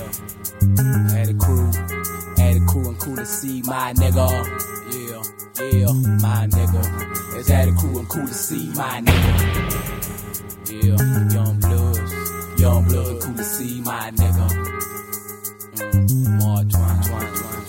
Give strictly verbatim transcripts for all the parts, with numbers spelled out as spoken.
Yeah, had a crew, had a crew and cool to see my nigga. Yeah, yeah, my nigga. Let's had a crew and cool to see my nigga. Yeah, young bloods, young blood and cool to see my nigga. Mm, Mark Twain, Twain, Twain,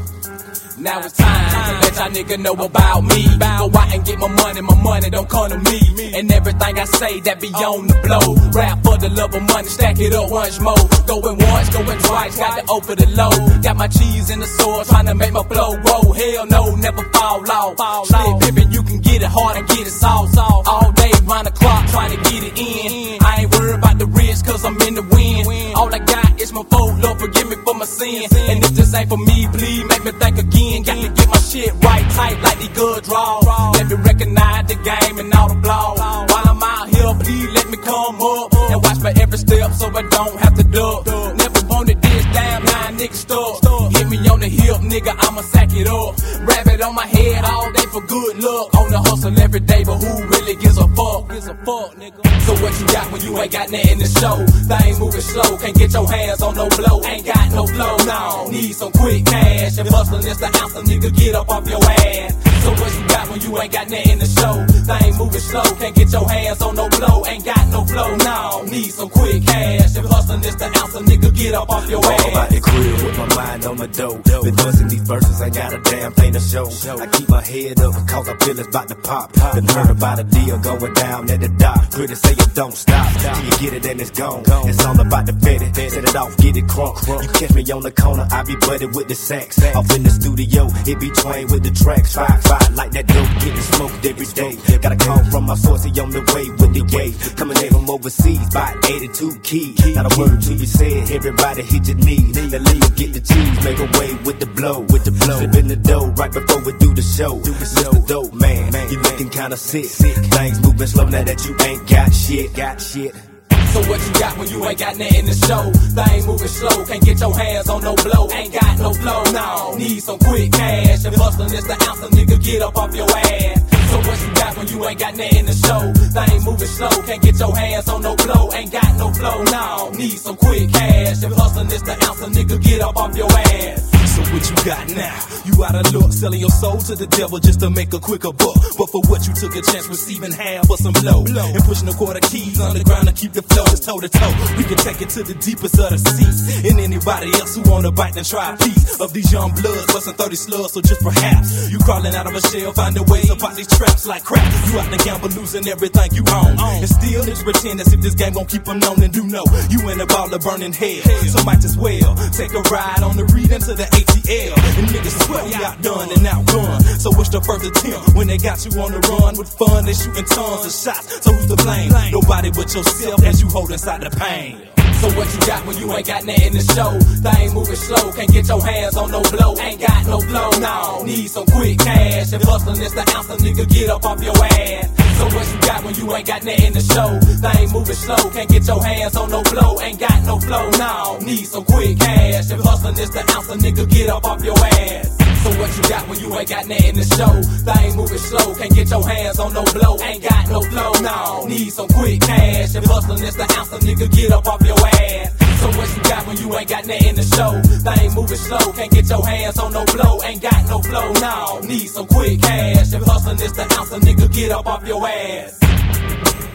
Twain. Now it's time to let y'all nigga know about me. Go out and get my money, my money don't come to me. And everything I say that be on the blow. Rap for the love of money, stack it up once more. Going once, going twice, got to over the low. Got my cheese in the sauce, trying to make my flow roll. Hell no, never fall off. Slip pimpin', you can get it hard and get it sauce off. All day round the clock, trying to get it in. I ain't worried about the risk, cause I'm in the wind. All I got is my fold, Lord forgive me for my sin. And if this ain't for me, please make me think again. Got to get my shit right tight like these good draws. Let me recognize the game and all the flaws. While I'm out here, please let me come up and watch my every step so I don't have to duck. Never wanted this, damn, now nigga stuck. Hit me on the hip, nigga, I'ma sack it up. Wrap it on my head all day for good luck. On the hustle every day, but who really gives a fuck? Gives a fuck, nigga. So what you got when you ain't got nothing to show? Things moving slow, can't get your hands on no blow. Ain't got no flow, no. Need some quick cash. And hustling is the answer, nigga, get up off your ass. So what you got when you ain't got nothing to show? Things moving slow, can't get your hands on no blow. Ain't got no flow, no. Need some quick cash. If hustling is the answer, nigga, get up off your ass. All about the crib with my mind on my dough. Been busting these verses, ain't got a damn thing to show. I keep my head up cause I feel it's about to pop. Been heard about a deal going down at the dock. Pretty say it don't stop till you get it and it's gone. It's all about the fetty, set it off, get it crunk. You catch me on the corner, I be budded with the sax. Off in the studio, it be Twain with the tracks. Five, five, like that dope, getting smoked every day. Got a call from my source, he on the way with the gate. Coming in from overseas, by eighty-two keys. Not a word to be said, everybody hit your knees. The lead, get the cheese, make away with the blow, with the blow. Slip in the dough right before we do the show. Do the show, dope man, man. You looking kinda sick. sick. Things moving slow now that you ain't got shit, got shit. So what you got when you ain't got nothing to show? Things moving slow, can't get your hands on no blow. Ain't got no flow, no. Need some quick cash. If hustling is the answer, nigga, get up off your ass. So what you got when you ain't got nothing to show? Things moving slow, can't get your hands on no blow. Ain't got no flow, no. Need some quick cash. If hustling is the answer, nigga, get up off your ass. So what you got now? You out of luck, selling your soul to the devil just to make a quicker buck. But for what you took a chance receiving half for some blow. And pushing the quarter keys on the ground to keep the flow just toe to toe. We can take it to the deepest of the seas. And anybody else who wanna bite and try a piece of these young bloods, busting thirty slugs, so just perhaps you crawling out of a shell, finding ways about these traps like crap. You out the gamble, losing everything you own. And still niggas pretend as if this game gon' keep them known. And do know you in a ball of burning hell. So might as well take a ride on the read into the A T L. And niggas swear we outdone and outgunned. So what's the first attempt when they got you on the run? With fun, they shooting tons of shots. So who's to blame? Nobody but yourself as you hold inside the pain. So what you got when you ain't got nothing to show? Things moving slow, can't get your hands on no blow. Ain't got no flow, no. Need some quick cash. If hustling is the answer, nigga, get up off your ass. So what you got when you ain't got nothing to show? Things moving slow, can't get your hands on no blow. Ain't got no flow, no. Need some quick cash. If hustling is the answer, nigga, get up off your ass. So what you got when you ain't got nothing to show? Things moving slow, can't get your hands on no blow. Ain't got no flow, no. Need some quick cash. If hustling is the answer, nigga, get up off your ass. So what you got when you ain't got nothing to show? Things moving slow, can't get your hands on no blow. Ain't got no flow, no. Need some quick cash. If hustling is the answer, nigga, get up off your ass.